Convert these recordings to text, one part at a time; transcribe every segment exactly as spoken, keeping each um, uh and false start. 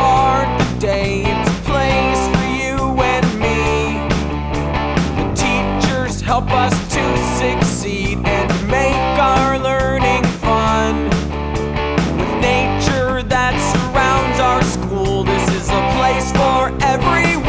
start the day. It's a place for you and me. The teachers help us to succeed and make our learning fun. With nature that surrounds our school, this is a place for everyone.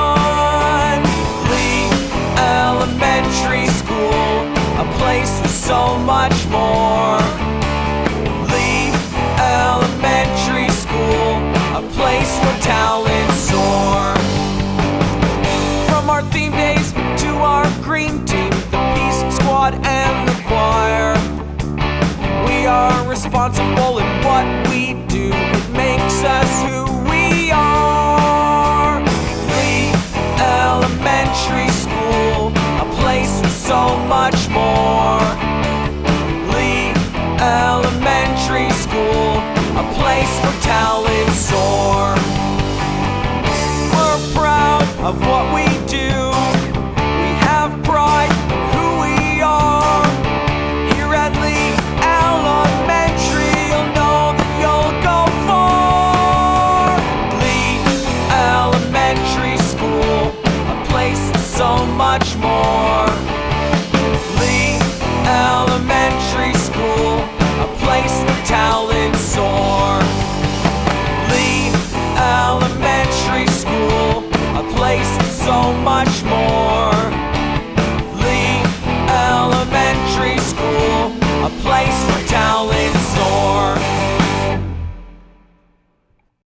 Lee Elementary School, a place with so much more. Lee Elementary School, a place where talents soar. From our theme days to our green team, the Peace Squad and the choir, we are responsible in what we do. It makes us who we are. Lee Elementary School, a place with so much more. Lee Elementary School, a place where talents soar. We're proud of what we do. We have pride in who we are. Here at Lee Elementary, you'll know that you'll go far. Lee Elementary School, a place with so much more. Lee Elementary School, a place where talents soar. Lee Elementary School, a place with so much more.